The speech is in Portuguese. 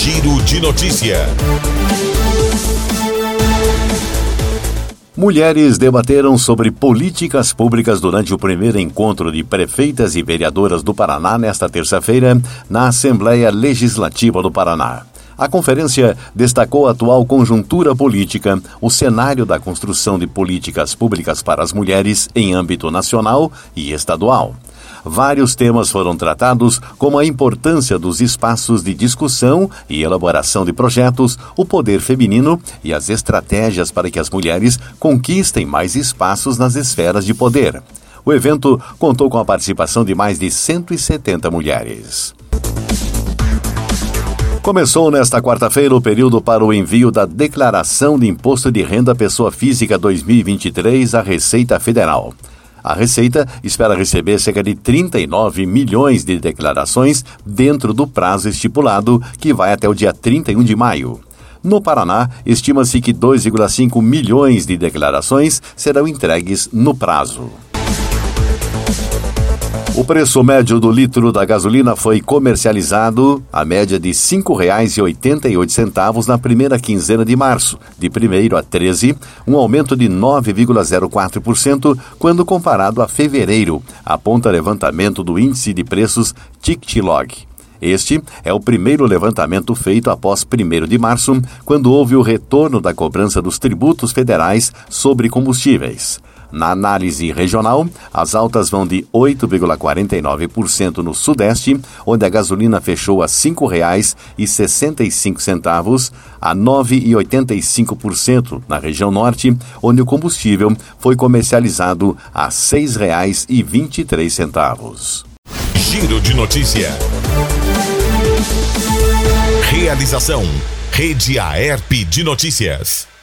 Giro de Notícia. Mulheres debateram sobre políticas públicas durante o primeiro encontro de prefeitas e vereadoras do Paraná nesta terça-feira, na Assembleia Legislativa do Paraná. A conferência destacou a atual conjuntura política, o cenário da construção de políticas públicas para as mulheres em âmbito nacional e estadual. Vários temas foram tratados, como a importância dos espaços de discussão e elaboração de projetos, o poder feminino e as estratégias para que as mulheres conquistem mais espaços nas esferas de poder. O evento contou com a participação de mais de 170 mulheres. Começou nesta quarta-feira o período para o envio da Declaração de Imposto de Renda Pessoa Física 2023 à Receita Federal. A Receita espera receber cerca de 39 milhões de declarações dentro do prazo estipulado, que vai até o dia 31 de maio. No Paraná, estima-se que 2,5 milhões de declarações serão entregues no prazo. O preço médio do litro da gasolina foi comercializado a média de R$ 5,88 na primeira quinzena de março, de 1º a 13, um aumento de 9,04% quando comparado a fevereiro, aponta levantamento do Índice de Preços Tictlog. Este é o primeiro levantamento feito após 1º de março, quando houve o retorno da cobrança dos tributos federais sobre combustíveis. Na análise regional, as altas vão de 8,49% no Sudeste, onde a gasolina fechou a R$ 5,65, a 9,85% na região Norte, onde o combustível foi comercializado a R$ 6,23. Giro de Notícia. Realização: Rede Aerp de Notícias.